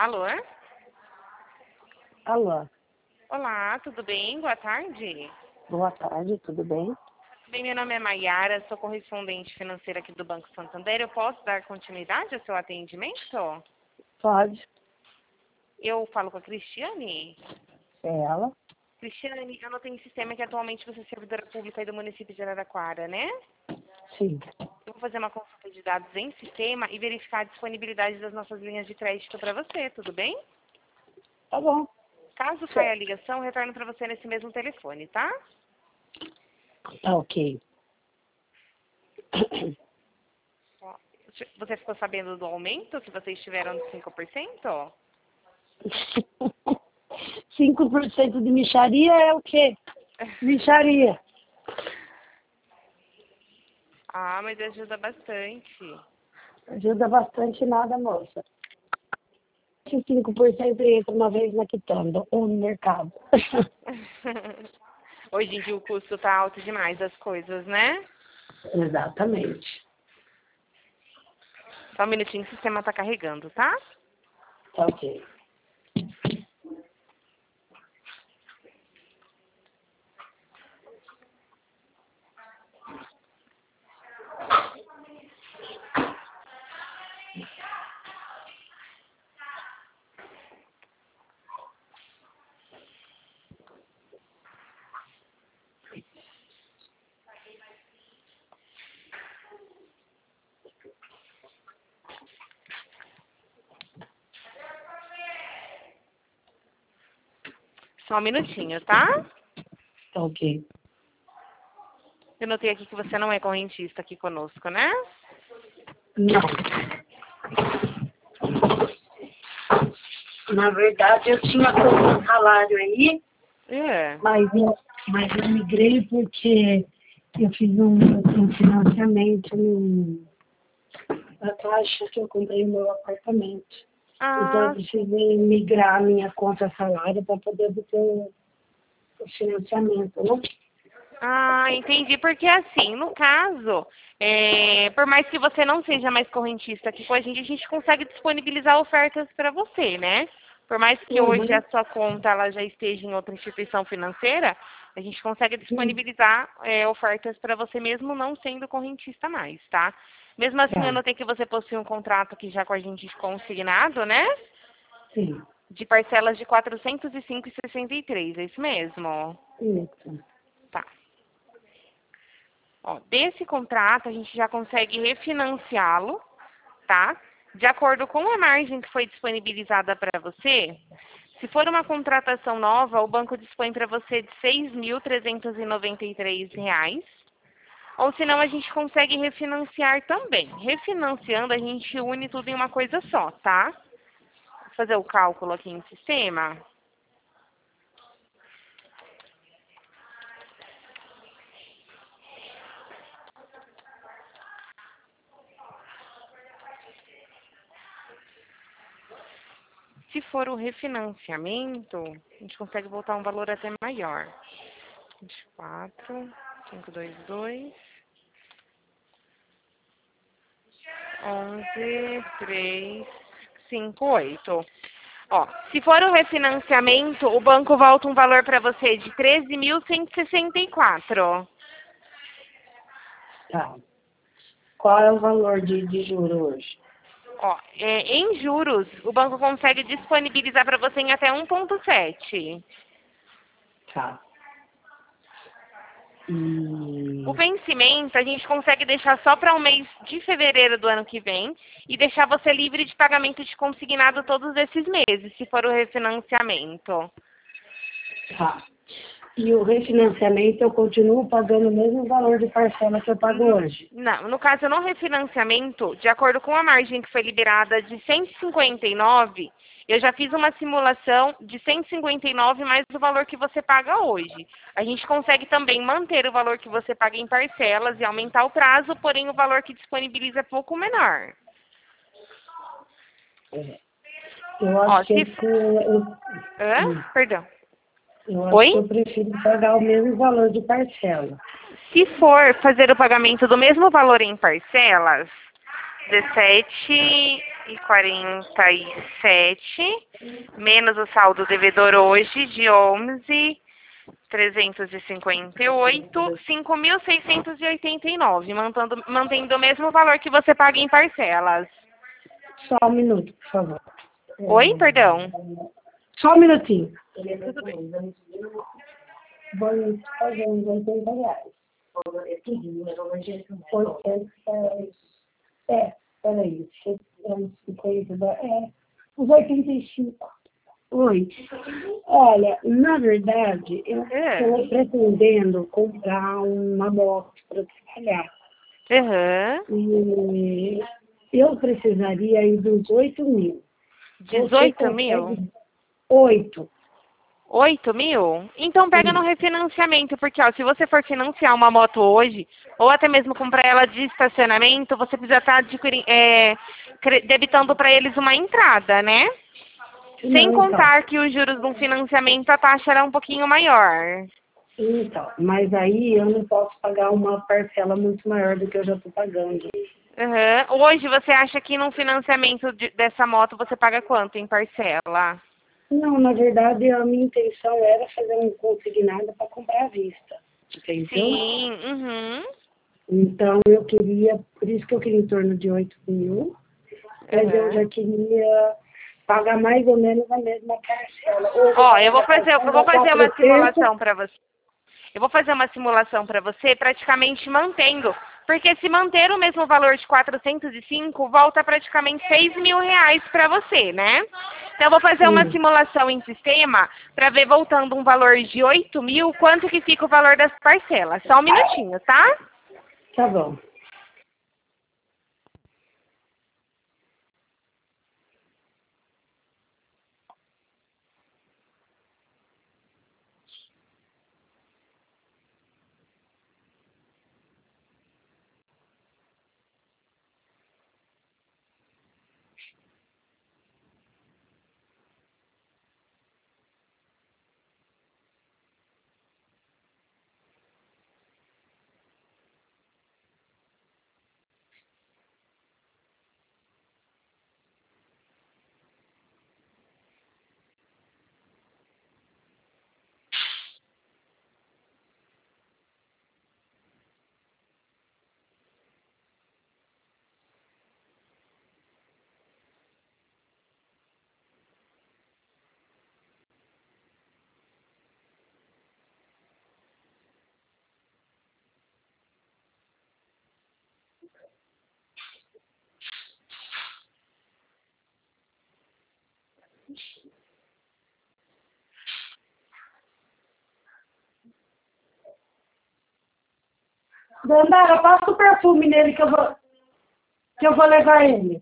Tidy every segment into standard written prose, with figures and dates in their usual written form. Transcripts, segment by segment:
Alô? Alô, Olá, tudo bem? Boa tarde. boa tarde, tudo bem? Bem, meu nome é Maiara, sou correspondente financeira aqui do Banco Santander. Eu posso dar continuidade ao seu atendimento? Pode, Eu falo com a Cristiane. é ela? Cristiane, eu notei em sistema que atualmente você é servidora pública aí do município de Araraquara, né? Sim, Eu vou fazer uma consulta de dados em sistema e verificar a disponibilidade das nossas linhas de crédito para você, tudo bem? tá bom. Caso caia a Certo. ligação, eu retorno para você nesse mesmo telefone, tá? Tá ok. Ó, você ficou sabendo do aumento que vocês tiveram de 5%? 5% de mixaria é o quê? Mixaria. Ah, mas ajuda bastante. Ajuda bastante nada, moça. Esse 5% entra uma vez na quitanda ou no mercado. Hoje em dia o custo tá alto demais das coisas, né? Exatamente. Só um minutinho, o sistema tá carregando, tá? Tá ok. Só um minutinho, tá? Tá ok. Eu notei aqui que você não é correntista aqui conosco, né? Não. Na verdade, eu tinha todo um salário aí, É. mas eu migrei porque eu fiz um financiamento na Caixa que eu comprei meu apartamento. Então eu Ah, precisei migrar a minha conta salário para poder obter o financiamento, né? entendi. Porque assim, no caso, por mais que você não seja mais correntista aqui com a gente consegue disponibilizar ofertas para você, né? Por mais que hoje a Uhum. sua conta ela já esteja em outra instituição financeira, a gente consegue Sim. disponibilizar ofertas para você mesmo não sendo correntista mais, tá? Mesmo assim, eu Tá. notei que você possui um contrato aqui já com a gente consignado, né? Sim. De parcelas de 405,63, é isso mesmo? Isso. Tá. Ó, desse contrato, a gente já consegue refinanciá-lo, tá? De acordo com a margem que foi disponibilizada para você, se for uma contratação nova, o banco dispõe para você de R$ 6.393. Ou senão a gente consegue refinanciar também. Refinanciando, a gente une tudo em uma coisa só, tá? Vou fazer o cálculo aqui em sistema. Se for o refinanciamento, a gente consegue voltar um valor até maior. 24, 522, 11, 3, 5, 8. Ó, se for o refinanciamento, o banco volta um valor para você de 13.164. Tá. Qual é o valor de juros hoje? Ó, em juros, o banco consegue disponibilizar para você em até 1,7. Tá. O E vencimento a gente consegue deixar só para o mês de fevereiro do ano que vem e deixar você livre de pagamento de consignado todos esses meses, se for o refinanciamento. tá. E o refinanciamento eu continuo pagando o mesmo valor de parcela que eu pago hoje. Não, no caso no refinanciamento, de acordo com a margem que foi liberada de 159, eu já fiz uma simulação de 159 mais o valor que você paga hoje. A gente consegue também manter o valor que você paga em parcelas e aumentar o prazo, porém o valor que disponibiliza é pouco menor. É. Eu Ó, acho que se... Hã? hum, Perdão. eu acho que Oi? eu prefiro pagar o mesmo valor de parcela. Se for fazer o pagamento do mesmo valor em parcelas, 17. e 47, menos o saldo devedor hoje de 11.358, 5.689, mantendo o mesmo valor que você paga em parcelas. Só um minuto, por favor. Oi, perdão? Só um minutinho. Tudo bem. Vou fazer uns R$80. 800, peraí, 50, uns 85. Oi. Olha, na verdade, eu estou pretendendo comprar uma moto para trabalhar. E eu precisaria aí dos 8 mil. 18 mil? 8. 8 mil? Então pega no refinanciamento, porque ó, se você for financiar uma moto hoje, ou até mesmo comprar ela de estacionamento, você precisa estar debitando para eles uma entrada, né? Sem contar que os juros de um financiamento, a taxa era um pouquinho maior. Então, mas aí eu não posso pagar uma parcela muito maior do que eu já estou pagando. Hoje você acha que num financiamento dessa moto você paga quanto em parcela? Não, na verdade, a minha intenção era fazer um consignado para comprar à vista. Entendeu? Sim, Então, eu queria, por isso que eu queria em torno de 8 mil, mas eu já queria pagar mais ou menos a mesma parcela. Ó, eu vou fazer uma simulação para você. Eu vou fazer uma simulação para você praticamente mantendo, porque se manter o mesmo valor de 405, volta praticamente 6 mil reais para você, né? Então, eu vou fazer uma simulação em sistema para ver, voltando um valor de 8 mil, quanto que fica o valor das parcelas. Só um minutinho, tá? Tá bom. Dandara, passa o perfume nele que eu vou levar ele.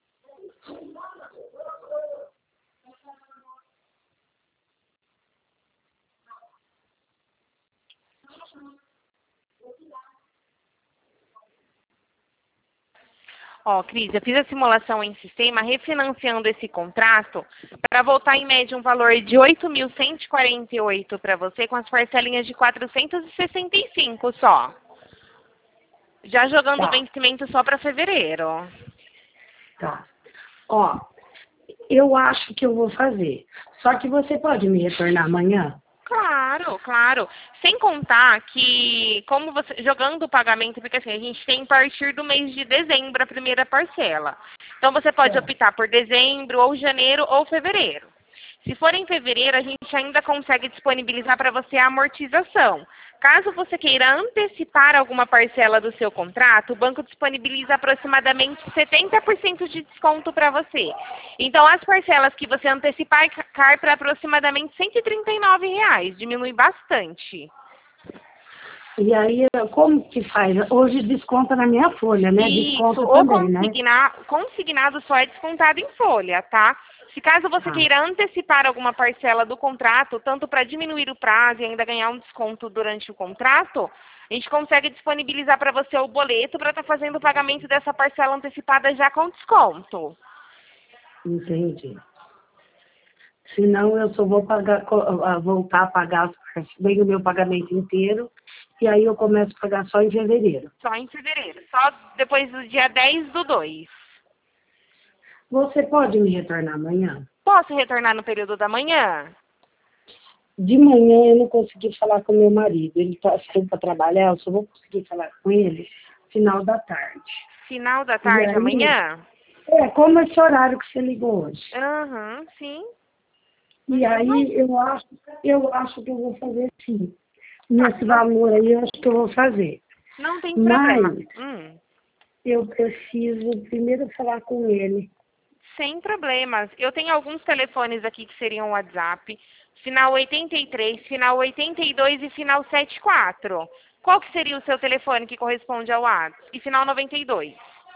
Ó, Cris, eu fiz a simulação em sistema refinanciando esse contrato para voltar em média um valor de 8.148 para você com as parcelinhas de 465 só. Já jogando o vencimento só para fevereiro. Tá. Ó, eu acho que eu vou fazer. Só que você pode me retornar amanhã? Claro, claro. Sem contar que, como você, jogando o pagamento, porque assim, a gente tem a partir do mês de dezembro a primeira parcela. Então, você pode optar por dezembro, ou janeiro, ou fevereiro. Se for em fevereiro, a gente ainda consegue disponibilizar para você a amortização. Caso você queira antecipar alguma parcela do seu contrato, o banco disponibiliza aproximadamente 70% de desconto para você. Então, as parcelas que você antecipar cai para aproximadamente R$ 139, diminui bastante. E aí, como que faz? Hoje desconta na minha folha, né? Desconta Isso, também, né? consignado só é descontado em folha, tá? Se caso você queira antecipar alguma parcela do contrato, tanto para diminuir o prazo e ainda ganhar um desconto durante o contrato, a gente consegue disponibilizar para você o boleto para estar fazendo o pagamento dessa parcela antecipada já com desconto. Entendi. Senão eu só vou voltar a pagar bem o meu pagamento inteiro e aí eu começo a pagar só em fevereiro. Só em fevereiro, só depois do dia 10/2. Você pode me retornar amanhã? Posso retornar no período da manhã? De manhã eu não consegui falar com meu marido. Ele saiu para trabalhar, eu só vou conseguir falar com ele final da tarde. Final da E tarde, aí, amanhã? como esse horário que você ligou hoje. Aham, sim. E aí eu acho que eu vou fazer sim. Nesse valor aí eu acho que eu vou fazer. Não tem problema. Mas eu preciso primeiro falar com ele. Sem problemas. Eu tenho alguns telefones aqui que seriam WhatsApp. Final 83, final 82 e final 74. Qual que seria o seu telefone que corresponde ao WhatsApp? E final 92.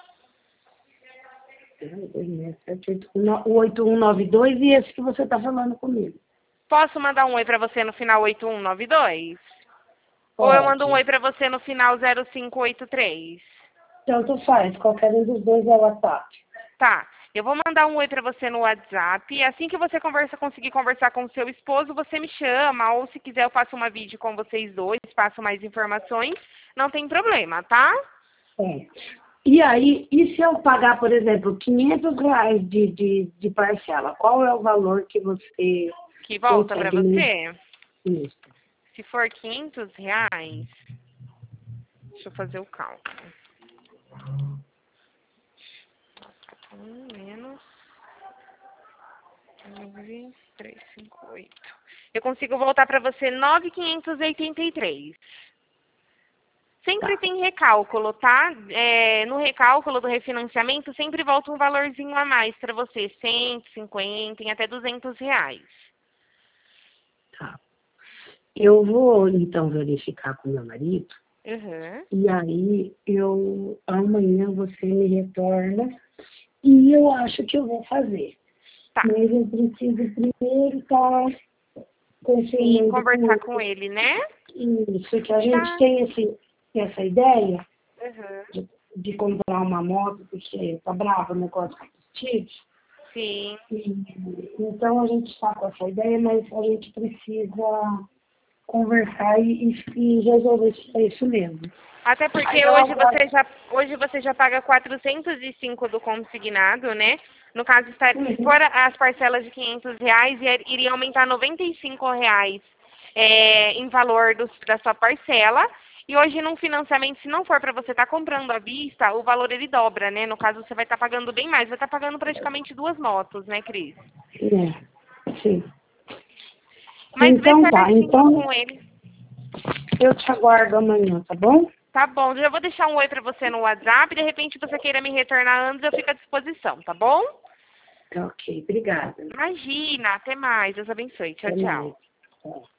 O 8192 e esse que você está falando comigo. Posso mandar um oi para você no final 8192? Ou eu mando um oi para você no final 0583? Tanto faz, qualquer um dos dois é o WhatsApp. Tá. Eu vou mandar um oi para você no WhatsApp. E assim que você conseguir conversar com o seu esposo, você me chama. Ou se quiser eu faço uma vídeo com vocês dois, passo mais informações. Não tem problema, tá? E aí, e se eu pagar, por exemplo, R$ 500 de parcela, qual é o valor que você Que volta para você? Isso. Se for R$ 500, deixa eu fazer o cálculo. Menos 9,358. Eu consigo voltar para você 9.583. Sempre tem recálculo, tá? No recálculo do refinanciamento, sempre volta um valorzinho a mais para você. 150, em até R$ 200. Tá. Eu vou, então, verificar com meu marido. Uhum. E aí, amanhã você me retorna. E eu acho que eu vou fazer. Tá. Mas eu preciso primeiro estar confirmando. Conversar com ele, né? Isso, que a gente tem essa ideia de comprar uma moto, porque tá bravo o negócio com os tios. Sim. Então a gente está com essa ideia, mas a gente precisa conversar e resolver isso mesmo. Até porque hoje você já paga 405 do consignado, né? No caso, se for as parcelas de R$ 500, iria aumentar R$ 95 em valor da sua parcela. E hoje, num financiamento, se não for para você estar comprando à vista, o valor ele dobra, né? No caso, você vai estar pagando bem mais. Vai estar pagando praticamente 2 motos, né, Cris? Sim. Mas então tá, então com ele. Eu te aguardo amanhã, tá bom? Tá bom, eu vou deixar um oi pra você no WhatsApp. De repente você queira me retornar antes, eu fico à disposição, tá bom? Ok, obrigada. Imagina, até mais. Deus abençoe. Tchau, Até tchau. mais.